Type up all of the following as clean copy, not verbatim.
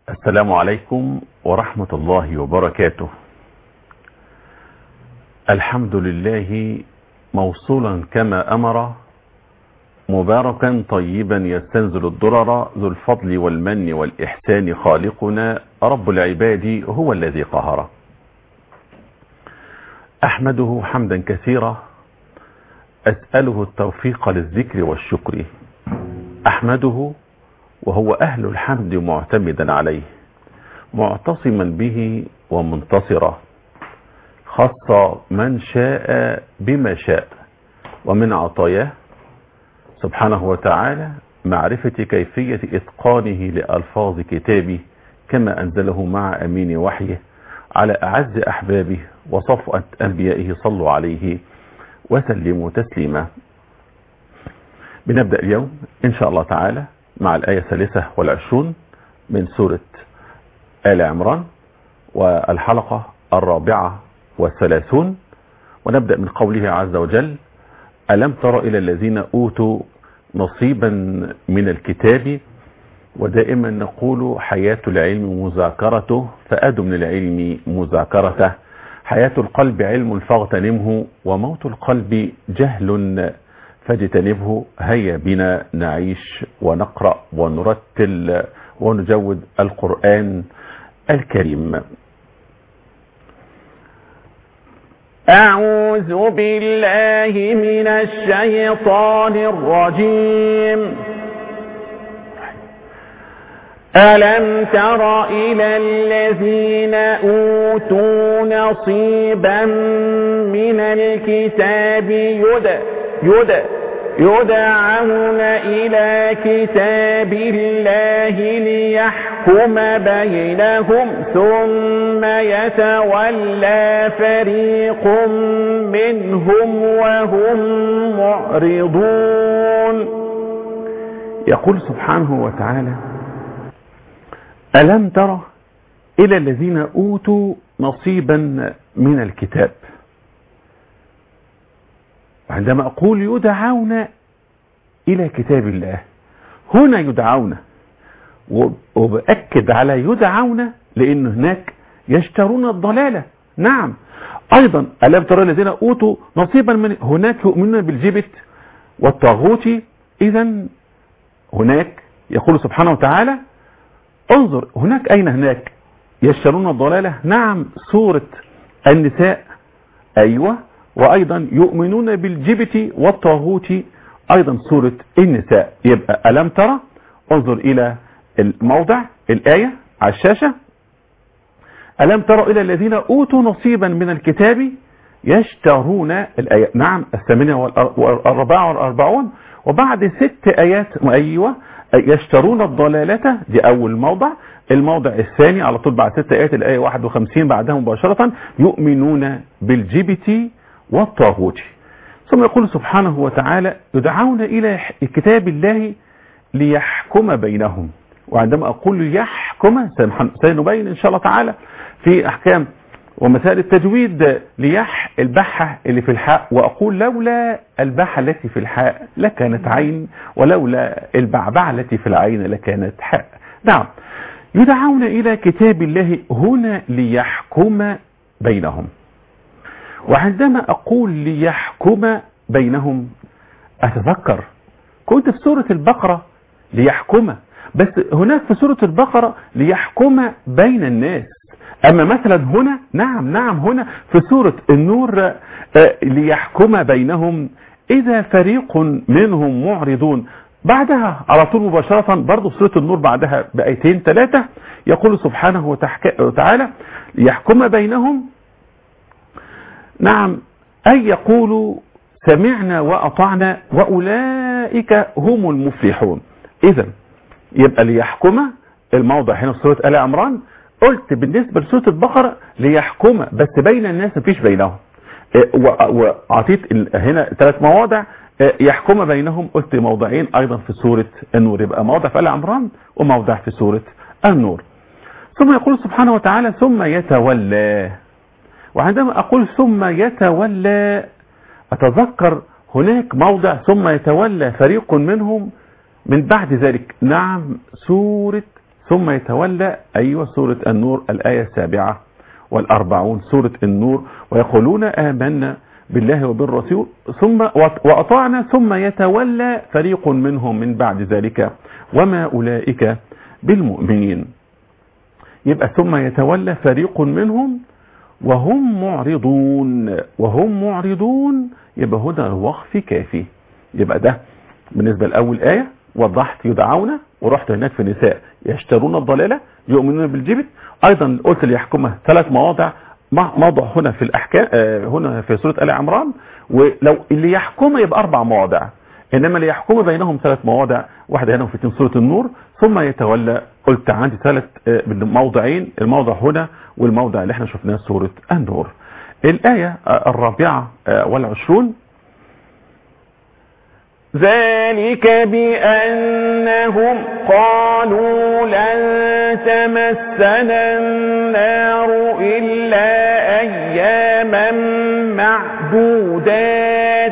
السلام عليكم ورحمة الله وبركاته. الحمد لله موصولا كما أمر، مباركا طيبا يستنزل الضرر، ذو الفضل والمن والإحسان خالقنا رب العباد هو الذي قهر. أحمده حمدا كثيرا، أسأله التوفيق للذكر والشكر. أحمده وهو أهل الحمد معتمدا عليه، معتصما به ومنتصرا، خص من شاء بما شاء، ومن عطاياه سبحانه وتعالى معرفة كيفية إتقانه لألفاظ كتابه كما أنزله مع أمين وحيه على أعز أحبابه وصفوة أنبيائه، صلوا عليه وسلموا تسليما. بنبدأ اليوم إن شاء الله تعالى مع الآية 23 من سورة آل عمران، والحلقة 34، ونبدأ من قوله عز وجل: ألم تر إلى الذين أوتوا نصيبا من الكتاب. ودائما نقول حياة العلم مذاكرته، فأد من العلم مذاكرته. حياة القلب علم فاغتنمه، وموت القلب جهل فاجتنبه. هيا بنا نعيش ونقرأ ونرتل ونجود القرآن الكريم. أعوذ بالله من الشيطان الرجيم. ألم تر إلى الذين أوتوا نصيبا من الكتاب يدعون إلى كتاب الله ليحكم بينهم ثم يتولى فريق منهم وهم معرضون. يقول سبحانه وتعالى: ألم تر إلى الذين أوتوا نصيبا من الكتاب. عندما أقول يدعون إلى كتاب الله، هنا يدعون، وبأكد على يدعون لأن هناك يشترون الضلالة. نعم، أيضا ألم ترى الذين أوتوا نصيبا من، هناك يؤمنون بالجبت والطاغوت. إذا هناك يقول سبحانه وتعالى: انظر هناك، أين هناك يشترون الضلالة؟ نعم، سورة النساء. أيوة، وأيضا يؤمنون بالجبت والطاغوت، أيضا سورة النساء. يبقى ألم ترى، انظر إلى الموضع الآية على الشاشة: ألم ترى إلى الذين أوتوا نصيبا من الكتاب يشترون الآية. نعم، 48 وبعد 6 آيات. أيوة، يشترون الضلالة، دي أول موضع. الموضع الثاني على طول بعد 6 آيات الآية 51 بعدها مباشرة: يؤمنون بالجبت والطاغوت. ثم يقول سبحانه وتعالى: يدعون إلى كتاب الله ليحكم بينهم. وعندما أقول يحكم سنبين إن شاء الله تعالى في أحكام ومسائل التجويد البحة اللي في الحاء، وأقول لولا البحة التي في الحاء لكانت عين، ولولا البعبعة التي في العين لكانت حاء. نعم، يدعون إلى كتاب الله هنا ليحكم بينهم. وعندما أقول ليحكم بينهم أتذكر كنت في سورة البقرة ليحكم، بس هناك في سورة البقرة ليحكم بين الناس. أما مثلا هنا، نعم هنا في سورة النور ليحكم بينهم إذا فريق منهم معرضون. بعدها على طول مباشرة برضو سورة النور بعدها بآيتين 3 يقول سبحانه وتعالى: ليحكم بينهم. نعم، أي يقولوا سمعنا وأطعنا وأولئك هم المفلحون. إذا يبقى ليحكم الموضع هنا في سورة آل عمران. قلت بالنسبة لسورة البقرة ليحكم بس بين الناس، مفيش بينهم. وعطيت هنا 3 مواضع يحكم بينهم، قلت موضعين أيضا في سورة النور. يبقى موضع في آل عمران وموضع في سورة النور. ثم يقول سبحانه وتعالى: ثم يتولى. وعندما أقول ثم يتولى أتذكر هناك موضع ثم يتولى فريق منهم من بعد ذلك. نعم، سورة ثم يتولى. أيوة سورة النور الآية 47 سورة النور. ويقولون آمنا بالله وبالرسول ثم وأطعنا ثم يتولى فريق منهم من بعد ذلك وما أولئك بالمؤمنين. يبقى ثم يتولى فريق منهم وهم معرضون يبقى هنا الوقف كافي. يبقى ده بالنسبة لأول آية وضحت يدعون، ورحت هناك في النساء يشترون الضلالة يؤمنون بالجبت. أيضا قلت ليحكمها 3 مواضع، موضع هنا في الأحكام هنا في سورة آل عمران، ولو اللي يحكمها يبقى 4 مواضع، إنما اللي يحكم بينهم 3 مواضع، واحدة هنا في سورة النور. ثم يتولى قلت عندي 3 موضعين، الموضع هنا والموضع اللي احنا شفناه سورة النور. الآية 24 ذلك بأنهم قالوا لن تمسنا النار إلا أياما معدودات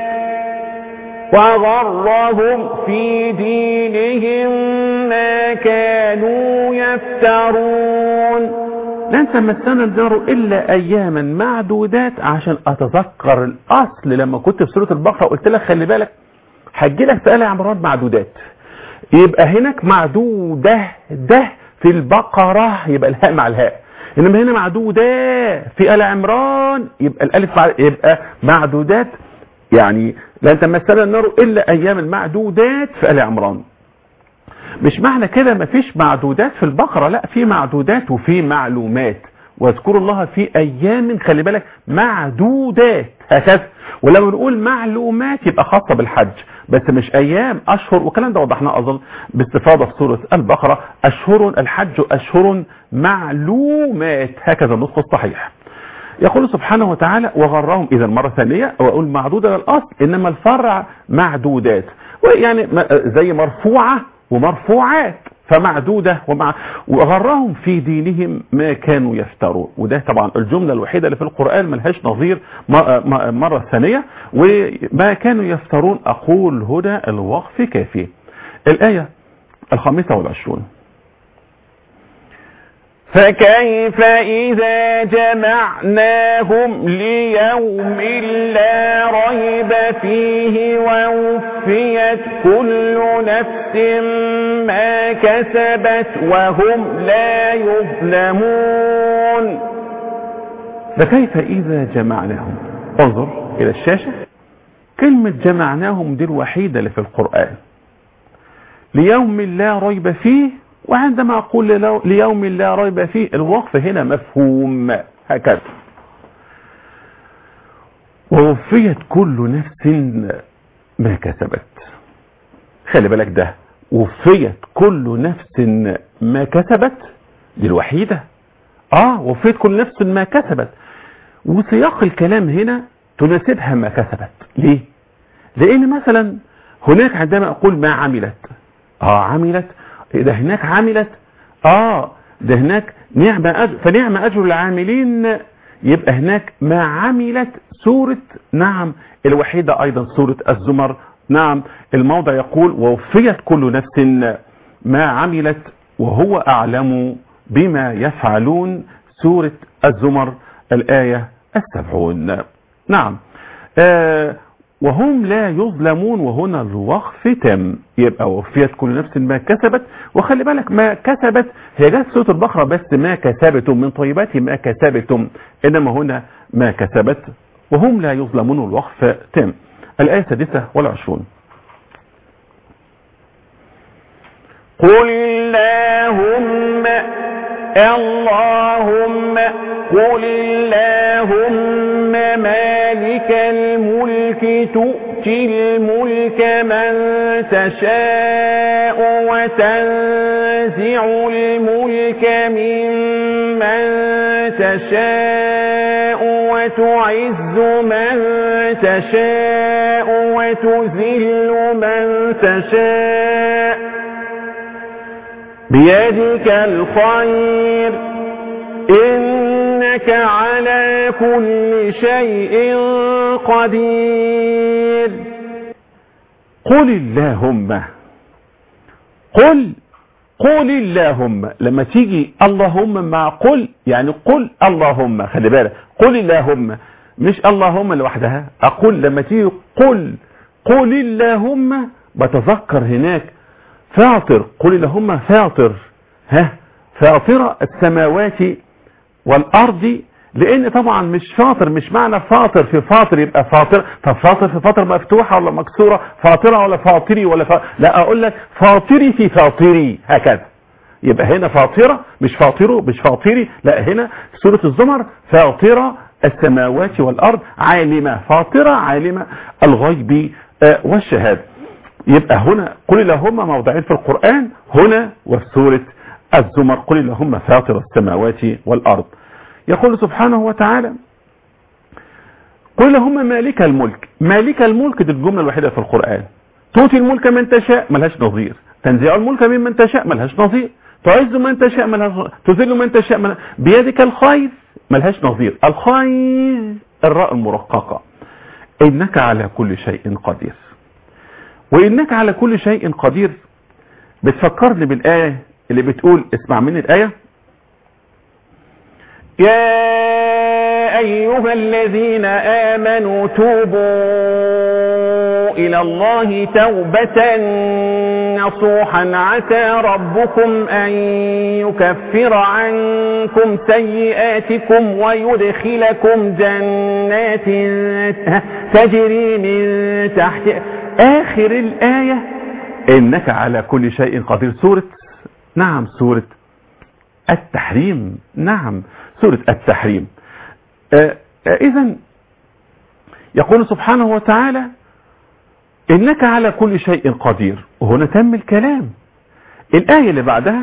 وغرهم في دينهم ما كانوا يفترون. لن تمسنا النار إلا أياما معدودات. عشان أتذكر الأصل لما كنت في سورة البقرة قلت لك خلي بالك هتجيلك في آل عمران معدودات، يبقى هناك معدودة ده في البقرة يبقى الهاء مع الهاء، إنما هنا معدودة في آل عمران يبقى الألف مع يبقى معدودات. يعني لن تمسنا النار إلا أيام المعدودات في آل عمران. مش معنى كده مفيش معدودات في البقرة، لا في معدودات وفي معلومات. واذكروا الله في أيام خلي بالك معدودات هكذا. ولما نقول معلومات يبقى خاصة بالحج بس مش أيام، أشهر، والكلام ده وضحناه أظن باستفاضة في سورة البقرة. أشهر الحج أشهر معلومات، هكذا النطق الصحيح. يقول سبحانه وتعالى وغرهم. إذا مرة ثانية وأقول معدودة للأصل إنما الفرع معدودات، ويعني زي مرفوعة ومرفوعات فمعدودة وغرهم في دينهم ما كانوا يفترون. وده طبعا الجملة الوحيدة اللي في القرآن ملهاش نظير مرة ثانية. وما كانوا يفترون أقول هنا الوقف كافي. الآية 25 فكيف إذا جمعناهم ليوم لا ريب فيه ووفيت كل نفس ما كسبت وهم لا يظلمون. فكيف إذا جمعناهم. انظر إلى الشاشة، كلمة جمعناهم دي الوحيدة اللي في القرآن. ليوم لا ريب فيه، وعندما أقول ليوم لا ريب فيه الوقف هنا مفهوم هكذا. ووفيت كل نفس ما كسبت. خلي بالك ده وفيت كل نفس ما كسبت دي الوحيدة. وفيت كل نفس ما كسبت، وسياق الكلام هنا تناسبها ما كسبت. ليه؟ لأن مثلا هناك عندما أقول ما عملت عملت، ده هناك عملت ده هناك نعم أجر، فنعم أجر العاملين. يبقى هناك ما عملت سورة نعم الوحيدة أيضا سورة الزمر. نعم الموضع يقول ووفيت كل نفس ما عملت وهو أعلم بما يفعلون سورة الزمر الآية 70. نعم وهم لا يظلمون، وهنا الوقف تم. يبقى وفيت كل نفس ما كسبت. وخلي بالك ما كسبت هي جت سورة البقرة بس ما كسبتم من طيبات ما كسبتم، إنما هنا ما كسبت وهم لا يظلمون الوقف تم. الآية 26 قل اللهم قل اللهم مالك الملك تؤتي الملك من تشاء وتنزع الملك ممن تشاء وتعز من تشاء وتذل من تشاء بيدك الخير إنك على كل شيء قدير. قل اللهم. قل قل اللهم، لما تيجي اللهم مع قل يعني قل اللهم، خلي بالك قل اللهم مش اللهم لوحدها، اقول لما تيجي قل اللهم بتذكر هناك فاطر، قل اللهم فاطر، فاطر السماوات والارض، لان طبعا مش فاطر مش معنى فاطر في فاطر يبقى فاطر، طب فاطر في فاطر مفتوحه ولا مكسوره، فاطره ولا فاطري ولا لا، اقول لك فاطري في فاطري، هكذا يبقى هنا فاطره مش فاطره مش فاطري، لا هنا سوره الزمر فاطره السماوات والارض، عالمه، فاطره عالمه الغيب والشهاده. يبقى هنا قل اللهم موضعين في القرآن، هنا وفي سورة الزمر قل اللهم فاطر السماوات والأرض. يقول سبحانه وتعالى قل اللهم مالك الملك، مالك الملك دي الجملة الوحيدة في القرآن، تؤتي الملك من تشاء ملهاش نظير، تنزع الملك ممن تشاء ملهاش نظير، تعز من تشاء ملهاش نظير، تذل من تشاء بيدك الخير ملهاش نظير، الخير الراء المرققة، إنك على كل شيء قدير. وإنك على كل شيء قدير بتفكرني بالآية اللي بتقول، اسمع مني الآية، يا أيها الذين آمنوا توبوا إلى الله توبة نصوحا عسى ربكم أن يكفر عنكم سيئاتكم ويدخلكم جنات تجري من تحت آخر الآية إنك على كل شيء قدير، سورة سورة التحريم، سورة التحريم. إذن يقول سبحانه وتعالى إنك على كل شيء قدير، وهنا تم الكلام. الآية اللي بعدها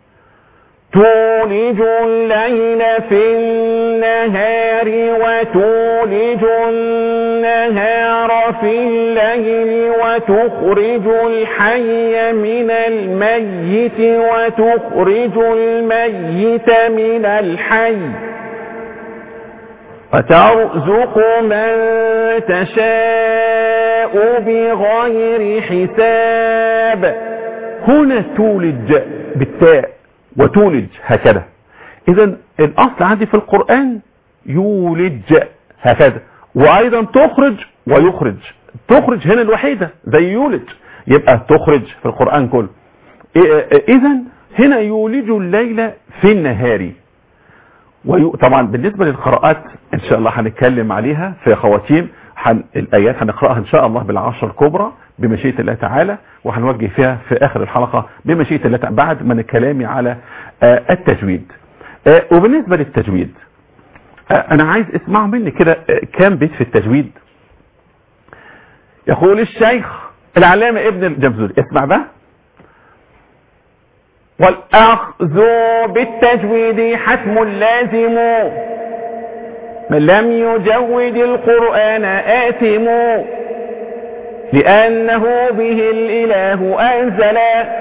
تولج الليل في النهار وتولج النهار في الليل وتخرج الحي من الميت وتخرج الميت من الحي وترزق من تشاء بغير حساب. هنا تولج بالتاء وتولج هكذا، اذا الاصل عندي في القرآن يولج هكذا، وايضا تخرج ويخرج، تخرج هنا الوحيدة زي يولج، يبقى تخرج في القرآن كله. اذا هنا يولج الليل في النهار، طبعا بالنسبة للقراءات ان شاء الله هنتكلم عليها في خواتيم، الآيات هنقرأها إن شاء الله بالعشر الكبرى بمشيئة الله تعالى، وهنوجه فيها في آخر الحلقة بمشيئة الله تعالى بعد من الكلام على التجويد. وبالنسبة للتجويد أنا عايز اسمعوا مني كده كام بيت في التجويد. يقول الشيخ العلامة ابن الجمزوري، اسمع بقى، والأخذ بالتجويد حتم لازم من لم يجود القرآن آثم، لأنه به الإله أنزل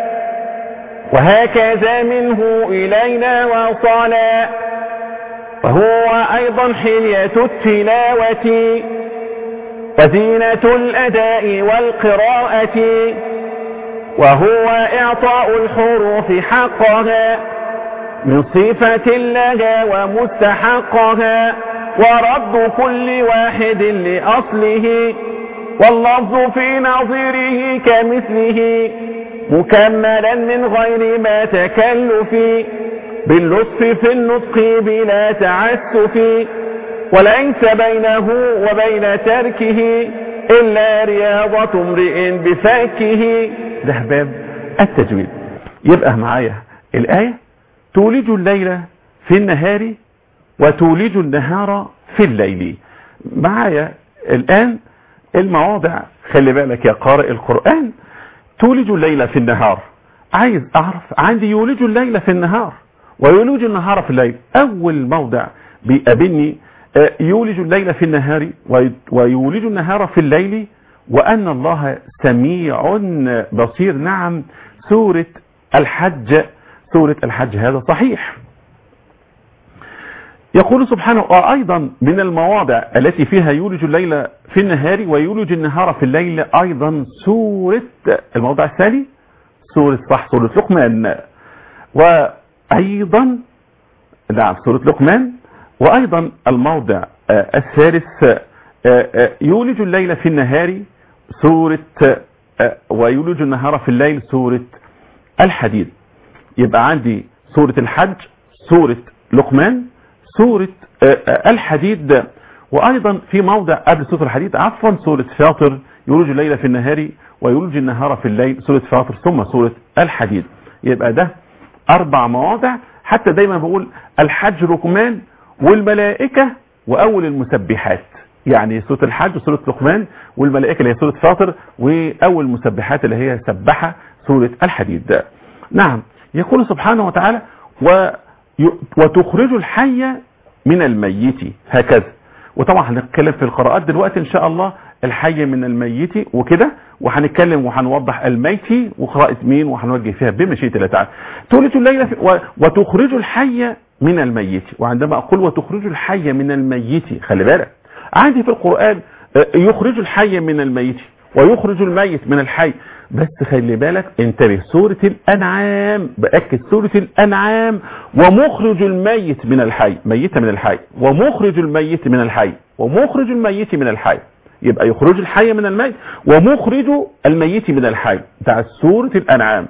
وهكذا منه إلينا وصلا، وهو أيضا حلية التلاوة وزينة الأداء والقراءة، وهو إعطاء الحروف حقها من صفة لها ومستحقها، ورد كل واحد لأصله واللفظ في نظيره كمثله، مكملا من غير ما تكلف باللطف في النطق بلا تعسف، وليس بينه وبين تركه إلا رياضة امرئ بفكه. ده باب التجويد. يبقى معايا الآية تولج الليل في النهار وتولج النهار في الليل. معايا الآن المواضع، خلي بالك يا قارئ القرآن، تولج الليل في النهار، عايز أعرف عندي يولج الليل في النهار ويولج النهار في الليل. أول موضع بيقابلني يولج الليل في النهار ويولج النهار في الليل، وأن الله سميع بصير. نعم، سورة الحج، سورة الحج هذا صحيح. يقول سبحانه أيضا من المواضع التي فيها يولج الليل في النهار ويولج النهار في الليل أيضا سورة الموضع الثاني سورة لقمان، وأيضا نعم سورة لقمان. وأيضا الموضع الثالث يولج الليل في النهار سورة ويولج النهار في الليل سورة الحديد. يبقى عندي سورة الحج، سورة لقمان، سورة الحديد. وأيضا في موضع قبل سورة الحديد عفوا سورة فاطر يولج الليل في النهار ويولج النهار في الليل سورة فاطر ثم سورة الحديد. يبقى ده 4 مواضع. حتى دايما بقول الحج لقمان والملائكة وأول المسبحات، يعني سورة الحج وسورة لقمان والملائكة اللي هي سورة فاطر وأول المسبحات اللي هي سبحة سورة الحديد. نعم يقول سبحانه وتعالى وتخرج الحي من الميت هكذا. وطبعا هنتكلم في القراءات دلوقتي ان شاء الله الحي من الميت وكده، وهنتكلم وهنوضح الميت وقراءة مين وهنوجه فيها بمشيئة الله تعالى. تولج الليل وتخرج الحي من الميت. وعندما اقول وتخرج الحي من الميت خلي بالك عندي في القرآن يخرج الحي من الميت ويخرج الميت من الحي، بس خلي بالك انتبه سورة الأنعام، بأكد سورة الأنعام ومخرج الميت من الحي، ميت من الحي ومخرج الميت من الحي ومخرج الميت من الحي. يبقى يخرج الحي من الميت ومخرج الميت من الحي بتاع سورة الأنعام.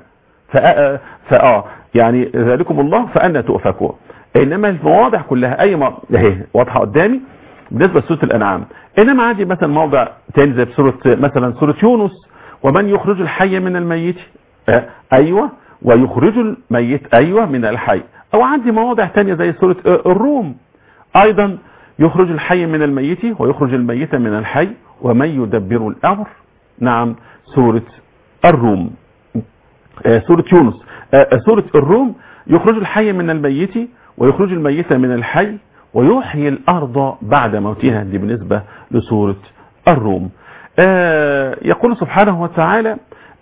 يعني ذلكم الله فأنا تؤفكون. إنما المواضع كلها أي اهي واضحة قدامي بالنسبة لسورة الأنعام. إنما عندي مثلا موضع تاني زي بسورة مثلا سورة يونس ومن يخرج الحي من الميت أيوة ويخرج الميت أيوة من الحي. أو عندي مواضع تانية زي سورة الروم أيضا يخرج الحي من الميت ويخرج الميت من الحي ومن يدبر الأمر. نعم سورة الروم سورة يونس. سورة الروم يخرج الحي من الميت ويخرج الميت من الحي ويحيي الأرض بعد موتها. دي بالنسبة لسورة الروم. يقول سبحانه وتعالى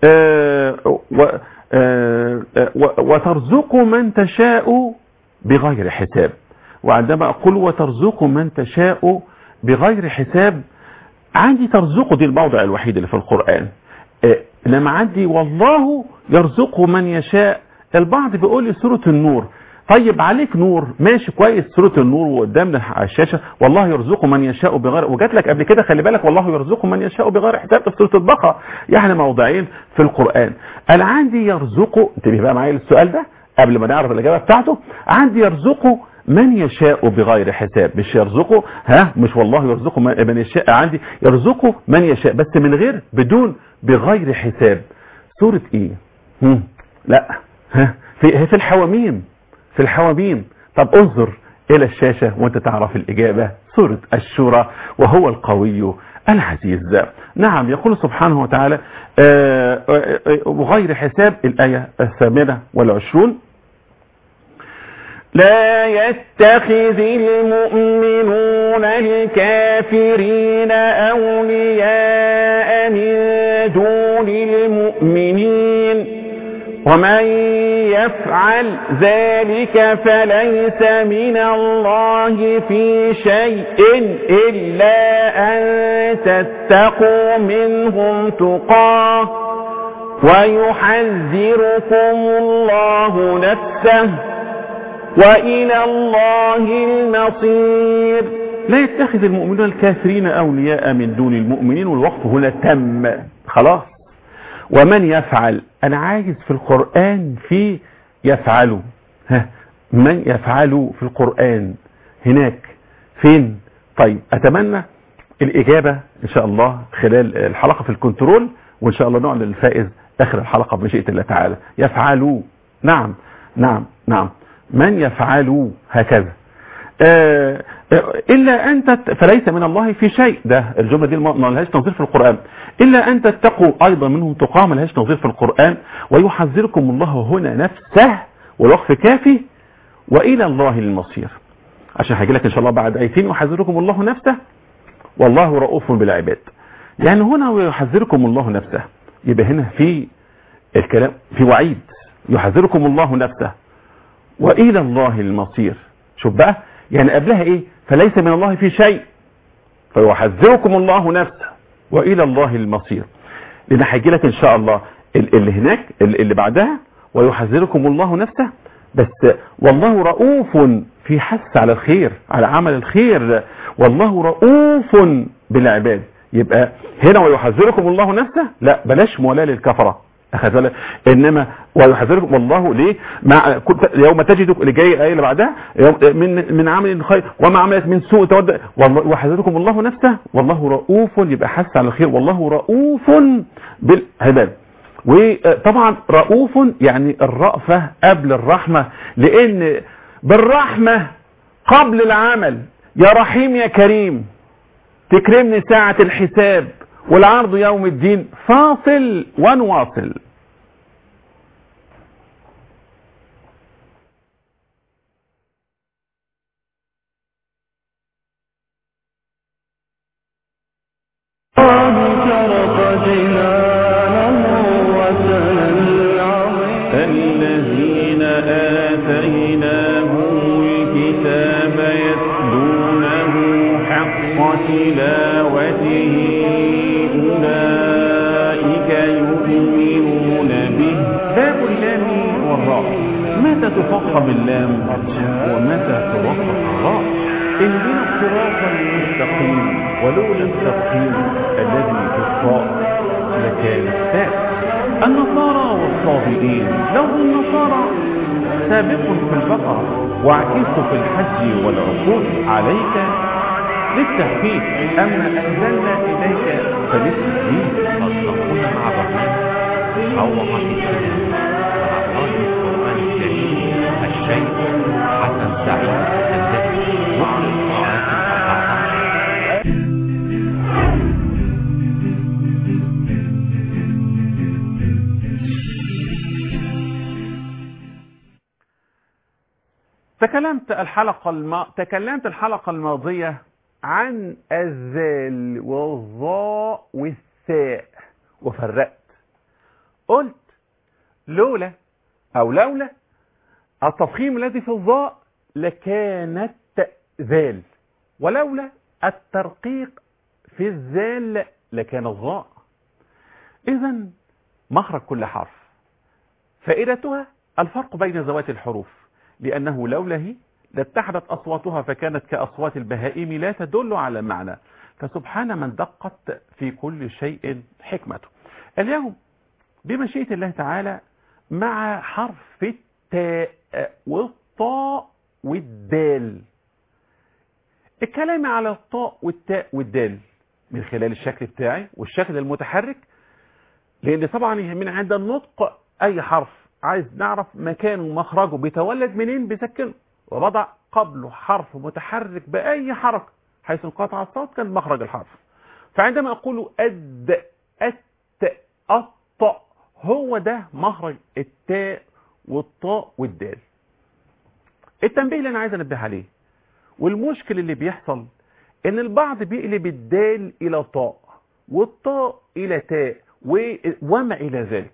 وترزق من تشاء بغير حساب. وعندما أقول وترزق من تشاء بغير حساب عندي ترزق دي الموضع الوحيد اللي في القرآن. لما عندي والله يرزق من يشاء. البعض بيقول لي سورة النور طيب عليك نور ماشي كويس سورة النور وقدامنا على الشاشة والله يرزق من يشاء بغير، وجات لك قبل كده خلي بالك والله يرزق من يشاء بغير حساب في سورة البقرة. يعني موضعين في القرآن. انا عندي يرزق انتبه بقى معايا السؤال ده قبل ما نعرف الإجابة بتاعته. عندي يرزق من يشاء بغير حساب، مش يرزقه مش والله يرزقه من يشاء، عندي يرزقه من يشاء بس من غير بدون بغير حساب. سورة ايه؟ لا في الحواميم في الحواميم. طب انظر الى الشاشة وانت تعرف الاجابة. سورة الشورى وهو القوي العزيز. نعم يقول سبحانه وتعالى بغير حساب الآية 28 لا يتخذ المؤمنون الكافرين أولياء من دون المؤمنين ومن يفعل ذلك فليس من الله في شيء إلا أن تتقوا منهم تقاه ويحذركم الله نفسه وإلى الله المصير. لا يتخذ المؤمنون الكافرين أولياء من دون المؤمنين والوقف هنا تم خلاص. ومن يفعل أنا عايز في القرآن في يفعلوا من يفعلوا في القرآن هناك فين؟ طيب أتمنى الإجابة إن شاء الله خلال الحلقة في الكنترول وإن شاء الله نعلن الفائز آخر الحلقة بمشيئة الله تعالى. يفعلوا نعم نعم نعم من يفعلوا هكذا إلا أن فليس من الله في شيء. ده الجملة دي ما لهاش نظير في القرآن. إلا أن تتقوا أيضا منهم تقاه ما لهاش نظير في القرآن. ويحذركم الله هنا نفسه والوقف كافي وإلى الله المصير. عشان هيجي لك إن شاء الله بعد آيتين يحذركم الله نفسه والله رؤوف بالعباد. يعني هنا ويحذركم الله نفسه يبقى هنا في الكلام في وعيد يحذركم الله نفسه وإلى الله المصير. شوف بقى يعني قبلها ايه؟ فليس من الله في شيء فيحذركم الله نفسه وإلى الله المصير. لأن هيجي لك إن شاء الله اللي هناك اللي بعدها ويحذركم الله نفسه بس والله رؤوف في حث على الخير، على عمل الخير، والله رؤوف بالعباد. يبقى هنا ويحذركم الله نفسه، لا بلاش موالاه للكفره، انما ويحذركم والله ليه مع يوم تجد اللي جاي الايه اللي بعدها من عمل خير وما عملت من سوء تود، والله ويحذركم الله نفسه والله رؤوف، يبقى حث على الخير، والله رؤوف بالعباد. وطبعا رؤوف يعني الرأفة قبل الرحمة، لان بالرحمة قبل العمل، يا رحيم يا كريم تكرمني ساعة الحساب والعرض يوم الدين، فاصل ونواصل. الذين آتيناهم الكتاب يتلونه حق تلاوته أولئك يؤمنون به. باب اللام والراء، متى تفخم اللام ومتى توقف الراء؟ اهدنا الصراط المستقيم، ولولا التفخيم الذي في الراء لكان التاء. النصارى والصابئين، لو النصارى سابق في البقرة وعكس في الحج والعقود عليك للتخفيف، أما أنزلنا إليك فللتسليم. أصدقون مع الرحمن روعة الكلام مع قائد القرآن الكريم الشيخ حسن سعيد الذي مخرج حاتم الأعراف. تكلمت الحلقة الماضية عن الذال والظاء والثاء وفرقت، قلت لولا التفخيم الذي في الظاء لكانت ذال، ولولا الترقيق في الذال لكان الظاء. إذن مخرج كل حرف فائدتها الفرق بين ذوات الحروف، لأنه لولا لاتحدت أصواتها فكانت كأصوات البهائم لا تدل على معنى، فسبحان من دقت في كل شيء حكمته. اليوم بمشيئة الله تعالى مع حرف التاء والطاء والدال. الكلام على الطاء والتاء والدال من خلال الشكل بتاعي والشكل المتحرك، لأن طبعا من عند النطق أي حرف عايز نعرف مكانه ومخرجه بيتولد منين بسكنه، ووضع قبله حرف متحرك بأي حركة حيث انقطع الصوت كان مخرج الحرف. فعندما أقول أد أت أط هو ده مخرج التاء والطاء والدال. التنبيه اللي أنا عايز أنبه عليه والمشكل اللي بيحصل إن البعض بيقلب الدال إلى طاء والطاء إلى تاء وما إلى ذلك.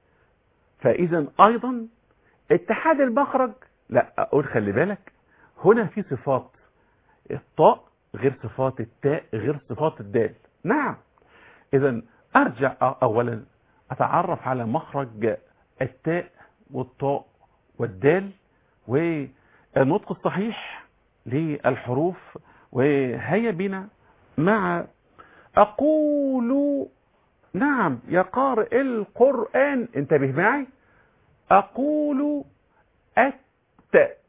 فإذا أيضا اتحاد المخرج لا أقول خلي بالك هنا في صفات الطاء غير صفات التاء غير صفات الدال. نعم، إذا أرجع أولا أتعرف على مخرج التاء والطاء والدال والنطق الصحيح للحروف، وهيا بنا مع أقول. نعم يا قارئ القرآن انتبه معي، أقول أت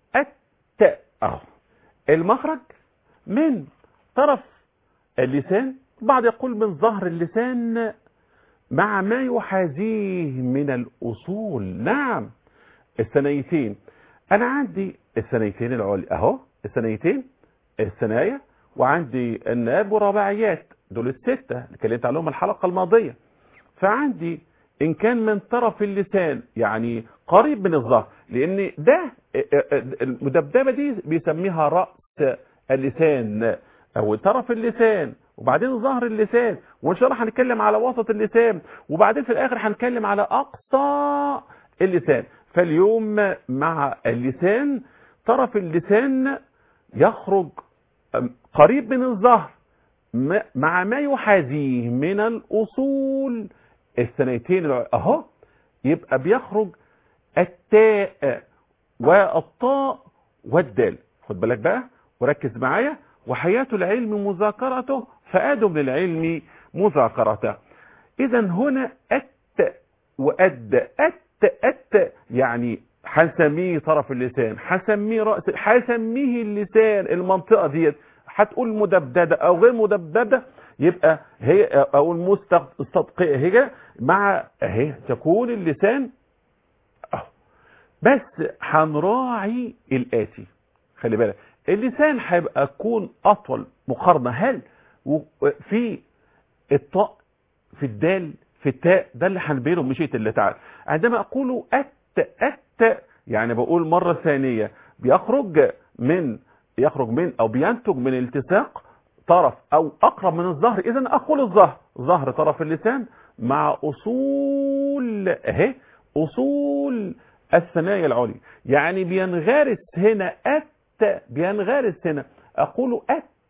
أهو المخرج من طرف اللسان، بعض يقول من ظهر اللسان مع ما يحاذيه من الأصول. نعم الثنيتين، أنا عندي الثنيتين العليا أهو، الثنيتين الثنايا، وعندي الناب والرباعيات دول الستة اللي اتكلمت عليهم الحلقة الماضية. فعندي إن كان من طرف اللسان يعني قريب من الظهر، لأن ده المدبدبة دي بيسميها رأس اللسان أو طرف اللسان، وبعدين ظهر اللسان، وإن شاء الله هنتكلم على وسط اللسان، وبعدين في الآخر هنتكلم على أقصى اللسان. فاليوم مع اللسان طرف اللسان يخرج قريب من الظهر مع ما يحاذيه من الأصول الثنيتين اهو، يبقى بيخرج التاء والطاء والدال. خد بالك بقى وركز معايا. وحياة العلم مذاكرته فآدم للعلم مذاكرته. إذا هنا أت وأد. أت يعني هنسميه طرف اللسان، هسميه رأس، هسميه اللسان. المنطقة ديت هتقول مدبددة أو غير مدبددة، يبقى هي أو المستقية هي مع اهي تكون اللسان أهو. بس هنراعي الآتي، خلي بالك اللسان هيبقى يكون أطول مقارنة. هل في الطاء في الدال في التاء؟ ده اللي هنبينه مشيئة الله تعالى. عندما أقول أت يعني بقول مرة ثانية بيخرج من أو بينتج من التصاق طرف أو أقرب من الظهر. إذن أقول ظهر طرف اللسان مع أصول اهي أصول الثنايا العليا. يعني بينغرس هنا بينغرس هنا. أقول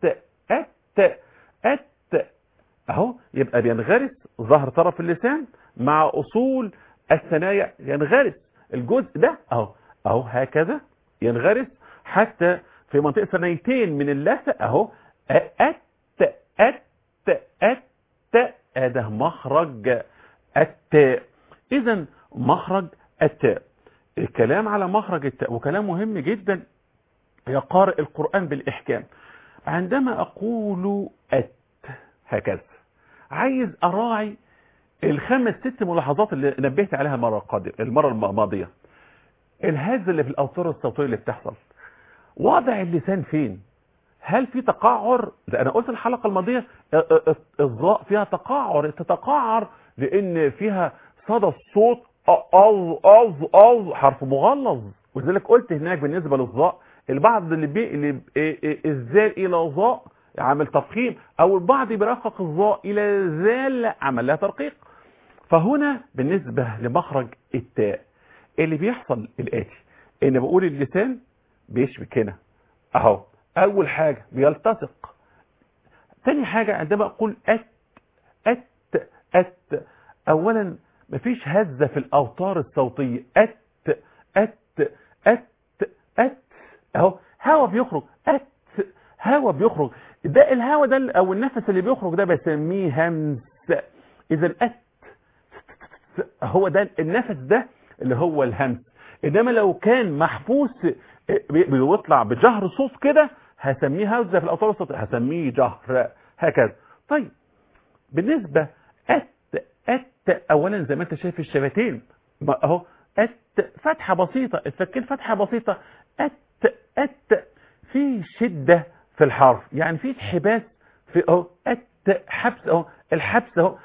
أت اهو، يبقى بينغرس ظهر طرف اللسان مع أصول الثنايا. ينغرس الجزء ده اهو هكذا ينغرس حتى في منطقة ثنايتين من اللثة اهو. ده مخرج التاء. إذا مخرج التاء. الكلام على مخرج التاء وكلام مهم جدا يا قارئ القرآن بالإحكام. عندما أقول هكذا عايز أراعي الخمس ست ملاحظات اللي نبهت عليها المرة الماضية. الهزة اللي في الأوتار الصوتية اللي بتحصل، وضع اللسان فين؟ هل في تقعر؟ ده أنا قلت الحلقة الماضية الظاء فيها تقعر، تتقعر لأن فيها صدى الصوت أز حرف مغلظ. ولذلك قلت هناك بالنسبة للظاء البعض اللي الزال إلى ظاء عمل تفخيم، او البعض بيرقق الظاء الى زال عمل لها ترقيق. فهنا بالنسبة لمخرج التاء اللي بيحصل الاتي، ان بقول اللسان بيشبك هنا اهو. اول حاجة بيلتصق. تاني حاجة عندما اقول ات اولا مفيش هزة في الاوتار الصوتية. ات اهو هوا بيخرج. هوا بيخرج. ده الهوا ده او النفس اللي بيخرج ده بسميه همس. اذا هو ده النفس ده اللي هو الهمس. انما لو كان محبوس بيطلع بجهر صوت كده هسميه هزة في الاوتار الصوتية، هسميه جهر هكذا. طيب بالنسبة اولا زي ما انت شايف الشفتين اهو فتحة بسيطة، الفكين فتحة بسيطة. في شدة في الحرف، يعني في انحباس في اهو حبس اهو، الحبس اهو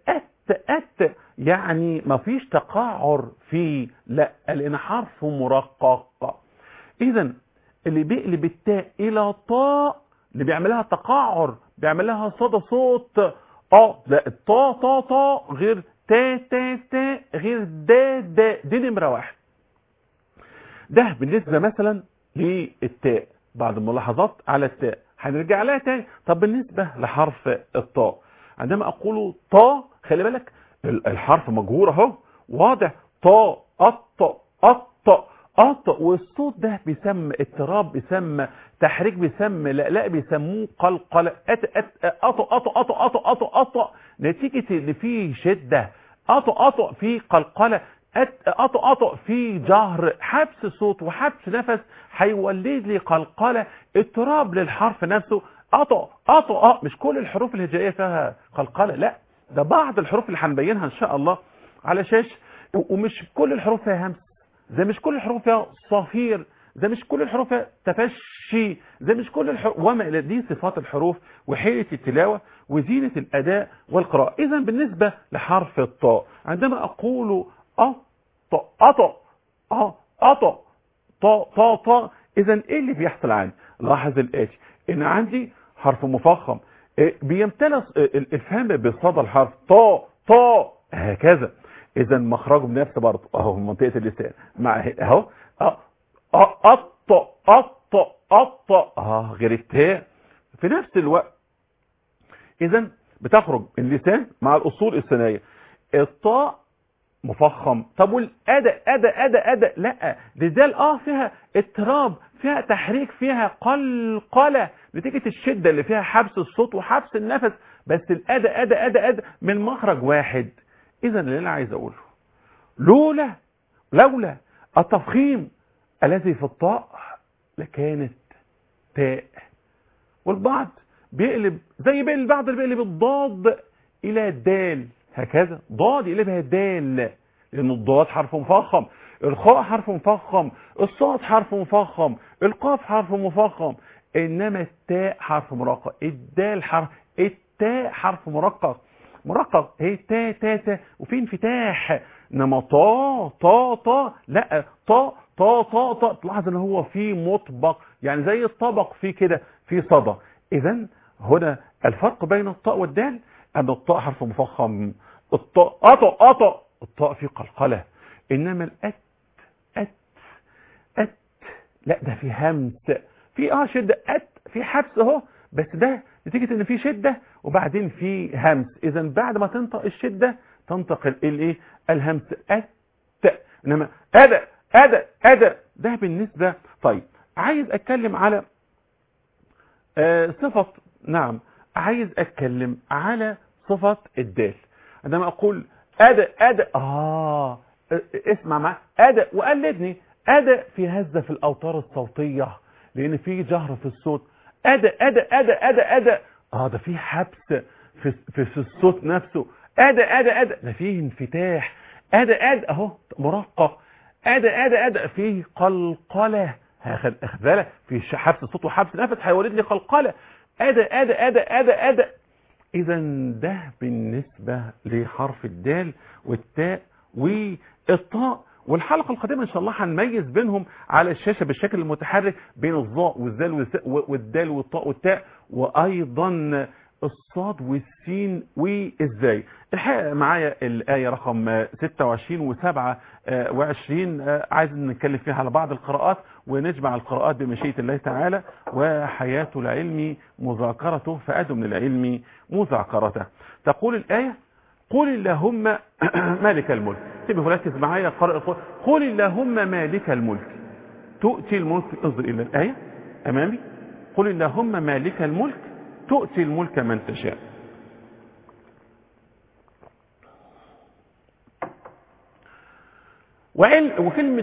يعني ما فيش تقعر فيه، لا لان حرف مرقق. اذا اللي بيقلب التاء الى طاء اللي بيعملها تقعر، بيعملها صدى صوت لا طا غير تا غير دا دي نمرة واحد. ده بالنسبة مثلا للتاء. بعض الملاحظات على التاء هنرجع لها تاني. طب بالنسبة لحرف الطاء عندما اقول طا خلي بالك الحرف مجهور اهو واضح. طا أط والصوت ده بيسمى اضطراب، بيسمى تحريك، بيسمى لا بيسموه قلقلة. أط نتيجة ان في شدة. أط في قلقلة. أط في جهر، حبس صوت وحبس نفس هيولد لي قلقلة، اضطراب للحرف نفسه. أط مش كل الحروف الهجائية فيها قلقلة، لا ده بعض الحروف اللي هنبينها ان شاء الله على شاش. ومش كل الحروف فيها همس، زي مش كل الحروف فيها صفير، زي مش كل الحروف فيها تفشي، زي مش كل الحروف وما الى دي صفات الحروف وحيلة التلاوة وزينة الاداء والقراءة. اذا بالنسبة لحرف الطاء عندما اقول طا اذا ايه اللي بيحصل عندي؟ لاحظ الاتي، ان عندي حرف مفخم بيمتلص الفهم بصدى الحرف طا هكذا. اذا مخرجه بنفس برضه اهو في منطقه اللسان مع اهو غير التاء في نفس الوقت. اذا بتخرج اللسان مع الاصول الثنائيه. الطاء مفخم. طب والأدا لا، دي دال فيها اضطراب، فيها تحريك، فيها قلقلة نتيجة الشدة اللي فيها حبس الصوت وحبس النفس. بس الأدا من مخرج واحد. إذا اللي أنا عايز أقوله لولا التفخيم الذي في الطاء لكانت تاء. والبعض بيقلب زي البعض اللي بيقلب الضاد إلى دال، هكذا ضاد يقلبها دال، لأن الضاد حرف مفخم، الخاء حرف مفخم، الصاد حرف مفخم، القاف حرف مفخم، إنما التاء حرف مرقق، التاء حرف مرقق هي تا وفي انفتاح. انما طا لا، طا تلاحظ ان هو في مطبق، يعني زي الطبق في كده في صدى. اذا هنا الفرق بين الطاء والدال ان الطاء حرف مفخم، الطاء الطاء في قلقلة، انما الات لا، ده في همس، في شدة، في حبس اهو، بس ده نتيجة ان في شدة وبعدين في همس. اذا بعد ما تنطق الشدة تنطق الايه الهمس انما أدا ده بالنسبة. طيب عايز اتكلم على صفة، نعم عايز اتكلم على صفة الدال. عندما اقول أدا اسمع معي أدا وقلدني. أدا في هزة في الاوتار الصوتية لان في جهر في الصوت. أدا ده في حبس في الصوت نفسه. أدا ده فيه انفتاح. أدا اهو مرقق. أدا فيه قلقلة، هاخد بالك في حبس الصوت وحبس نفس هيولد لي قلقلة. أدا. إذا ده بالنسبة لحرف الدال والتاء والطاء. والحلقة القادمة إن شاء الله هنميز بينهم على الشاشة بالشكل المتحرك بين الظاء والذال والدال والطاء والتاء، وأيضا الصاد والسين والزاي. الحقيقة معايا الآية رقم 26 و27 عايز نتكلم فيها على بعض القراءات ونجمع القراءات بمشيئة الله تعالى. وحياة العلم مذاكرته فأدم للعلم مذاكرته. تقول الآية: قل اللهم مالك الملك. تبقى مركز معايا قارئ. قل اللهم مالك الملك تؤتي الملك. انظر إلى الآية أمامي. قل اللهم مالك الملك تؤتي الملك من تشاء. وكلمة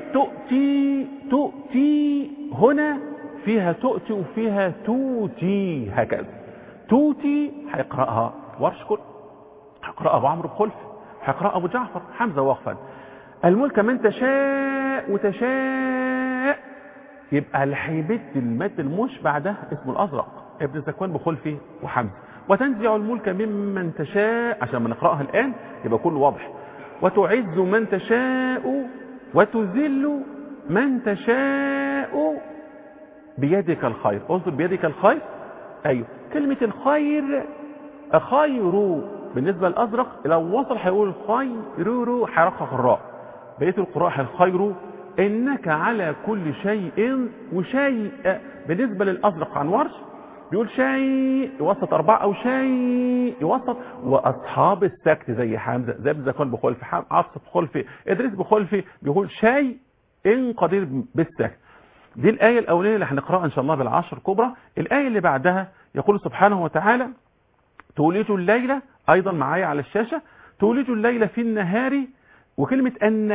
تؤتي هنا فيها تؤتي وفيها توتي، هكذا. توتي هيقرأها ورش كل، هيقرأها أبو عمرو بخلف، هيقرأها أبو جعفر حمزة وقفا. الملك من تشاء وتشاء، يبقى اللي هيبت المد المش بعدها اسمه الأزرق ابن زكوان بخلفي وحمزة. وتنزع الملك ممن تشاء، عشان ما نقرأها الآن يبقى كله واضح. وتعز من تشاء وتذل من تشاء بيدك الخير. انظر بيدك الخير، ايوه كلمة الخير خير بالنسبة للأزرق لو وصل هيقول خير، حركة الراء. بقية القراء الخير انك على كل شيء وشيء. بالنسبة للأزرق عن ورش بيقول شيء يوسط 4 او شيء يوسط. واصحاب السكت زي حمزة زي ابن زكوان بخلفي، عاصف بخلفي، ادريس بخلفي بيقول شيء ان قدير بالسكت. دي الآية الأولانية اللي هنقرأها إن شاء الله بالعشر الكبرى. الآية اللي بعدها يقول سبحانه وتعالى: تولج الليلة، أيضا معايا على الشاشة، تولج الليلة في النهار. وكلمة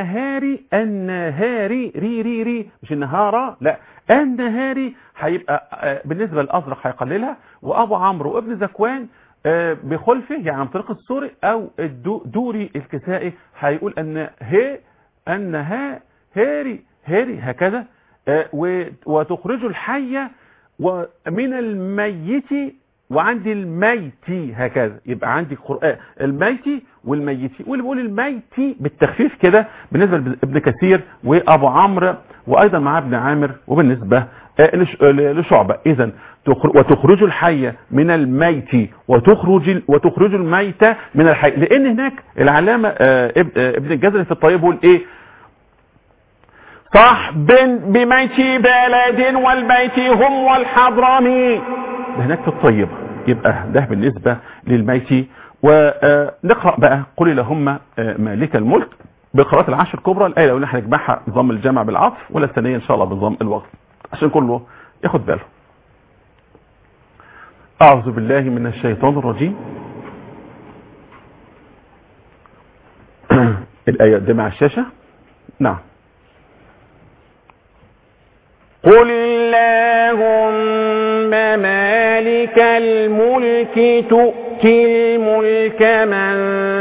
النهاري ري مش النهارة، لا النهاري هيبقى بالنسبة للأزرق هيقللها. وأبو عمرو وابن زكوان بخلفه يعني عن طريق السوري أو الدوري الكسائي هيقول هاري هكذا. وتخرج الحية ومن الميت وعندي الميتي هكذا. يبقى عندي قرآن الميتي والميتي، واللي بيقول الميتي بالتخفيف كده بالنسبة لابن كثير وابو عمرو وايضا مع ابن عامر وبالنسبة لشعبة. اذا وتخرج الحية من الميت وتخرج الميت من الحي، لان هناك العلامة ابن الجزري في الطيب بيقول ايه: صحب بميت بلد والبيت هم والحضرمي. ده هناك في الطيب. يبقى ده بالنسبة للميت. ونقرأ بقى: قل اللهم مالك الملك بقراءات العشر الكبرى. الآية الأولى هنجمعها نظام الجمع بالعطف، ولا الثانية إن شاء الله بنظام الوقف عشان كله ياخد باله. أعوذ بالله من الشيطان الرجيم. الآية قدامي على الشاشة. نعم. قل اللهم مالك الملك تؤتي الملك من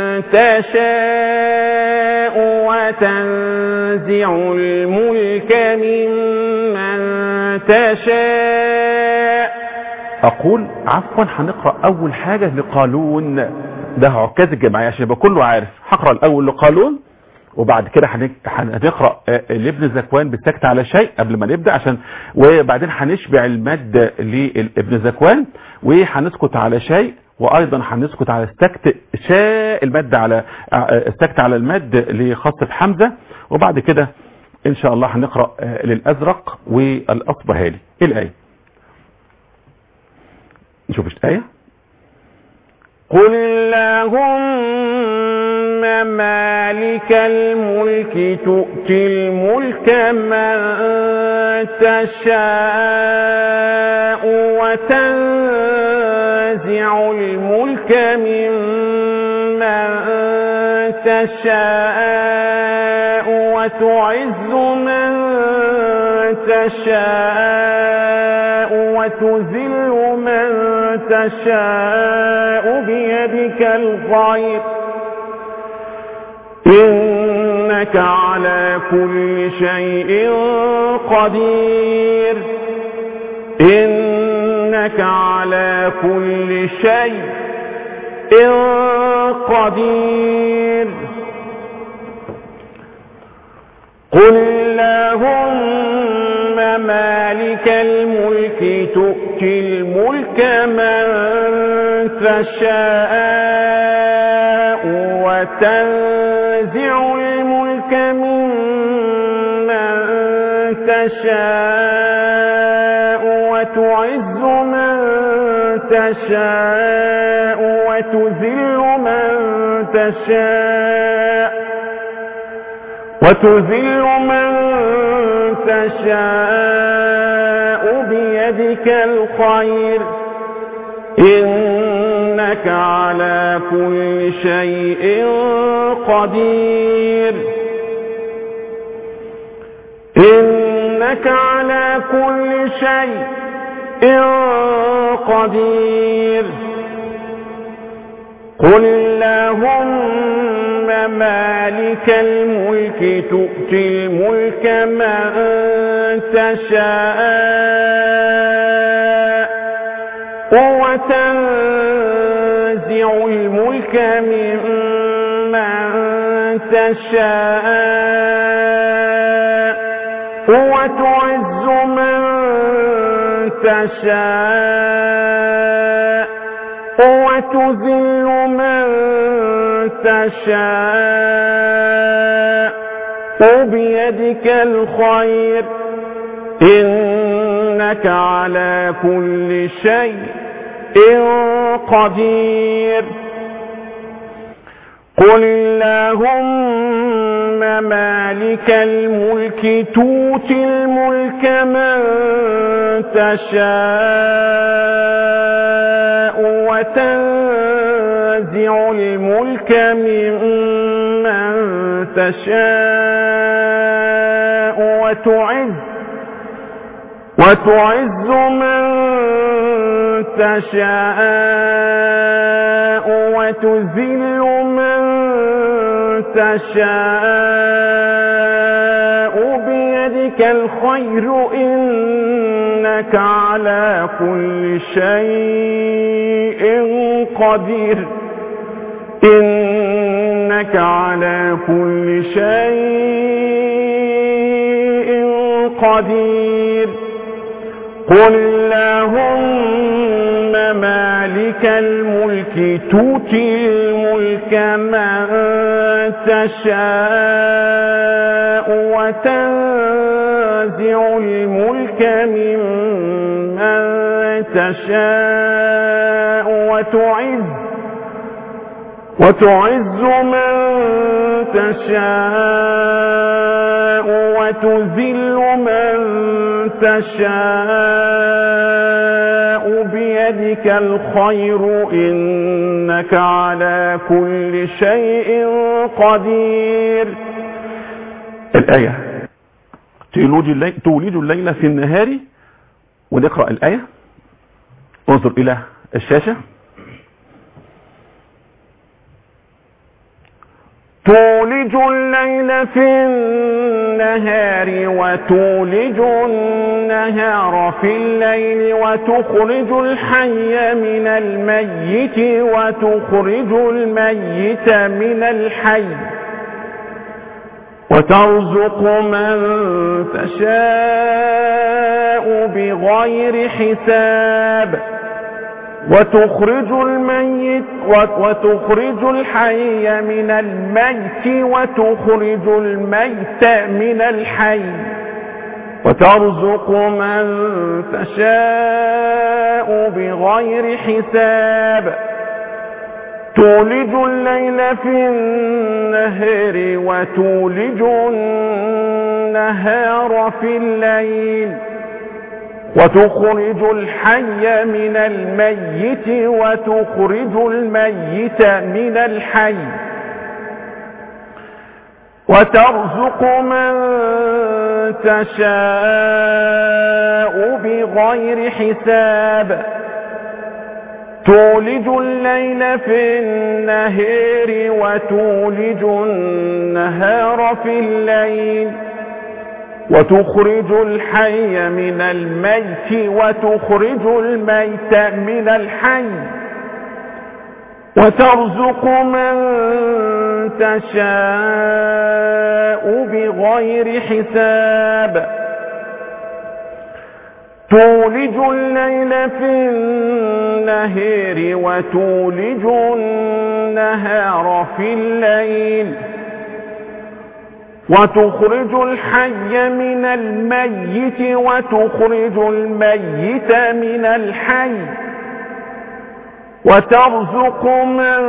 تشاء وتنزع الملك ممن تشاء. أقول عفوا هنقرأ أول حاجة لقالون، ده عكاز الجماعية عشان يبقى كله عارف. هقرأ الأول لقالون وبعد كده هنقرأ لابن زكوان بالسكت على شيء قبل ما نبدأ، عشان وبعدين هنشبع المد لابن زكوان وهنسكت على شيء، وايضا هنسكت على السكت شاء المد على السكت على المد لخاص بحمزة، وبعد كده ان شاء الله هنقرأ للازرق والاصبهاني. الآية نشوف الآية. قل اللهم مالك الملك تؤتي الملك من تشاء وتنزع الملك ممن تشاء وتعز من تشاء وتذل من تشاء بيدك الخير إنك على كل شيء قدير. إنك على كل شيء قدير. قل اللهم مالك الملك تؤتي الملك من تشاء وتنزع الملك ممن تشاء وتعز من تشاء وتذل من تشاء بيدك الخير إنك على كل شيء قدير. إنك على كل شيء قدير. قل اللهم مالك الملك تؤتي الملك من تشاء وتنزع الملك ممن تشاء وتعز من تشاء وتذل من تشاء بيدك الخير إنك على كل شيء قدير. قل اللهم مالك الملك تؤتي الملك من تشاء وتنزع الملك ممن تشاء وتعز من تشاء وتذل من تشاء بيدك الخير إنك على كل شيء قدير. إنك على كل شيء قدير. قل اللهم مالك الملك تؤتي الملك من تشاء وتنزع الملك ممن تشاء وتعز من تشاء وتذل من تشاء بيدك الخير إنك على كل شيء قدير. الآية تولج الليل في النهار. ونقرأ الآية. انظر إلى الشاشة. تولج الليل في النهار وتولج النهار في الليل وتخرج الحي من الميت وتخرج الميت من الحي وترزق من تشاء بغير حساب وتخرج الحي من الميت وتخرج الميت من الحي وترزق من تشاء بغير حساب تولج الليل في النهار وتولج النهار في الليل وتخرج الحي من الميت وتخرج الميت من الحي وترزق من تشاء بغير حساب تولج الليل في النهار وتولج النهار في الليل وتخرج الحي من الميت وتخرج الميت من الحي وترزق من تشاء بغير حساب تولج الليل في النهار وتولج النهار في الليل وتخرج الحي من الميت وتخرج الميت من الحي وترزق من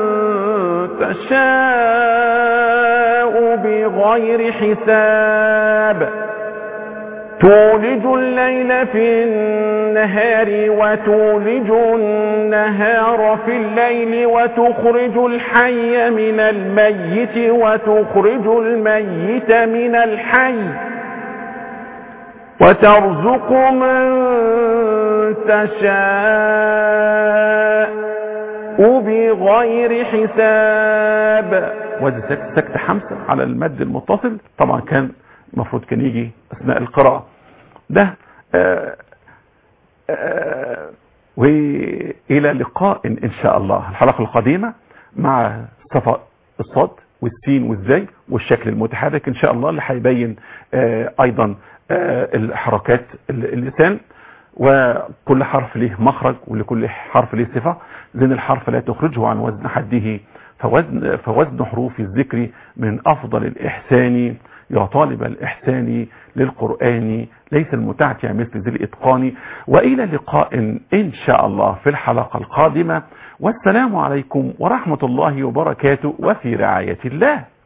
تشاء بغير حساب تولج الليل في النهار وتولج النهار في الليل وتخرج الحي من الميت وتخرج الميت من الحي وترزق من تشاء بغير حساب. وادي سكت حمزة على المد المتصل، طبعا كان المفروض كان يجي اثناء القراءة ده. والى لقاء ان شاء الله الحلقة القادمة مع صفاء الصاد والسين والزاي والشكل المتحرك ان شاء الله اللي هيبين ايضا الحركات اللسان، وكل حرف له مخرج ولكل حرف له صفة. لأن الحرف لا تخرجه عن وزن حده، فوزن حروف الذكر من أفضل الإحسان. يا طالب الإحسان للقرآن ليس المتعتع مثل ذي الإتقان. وإلى لقاء إن شاء الله في الحلقة القادمة، والسلام عليكم ورحمة الله وبركاته، وفي رعاية الله.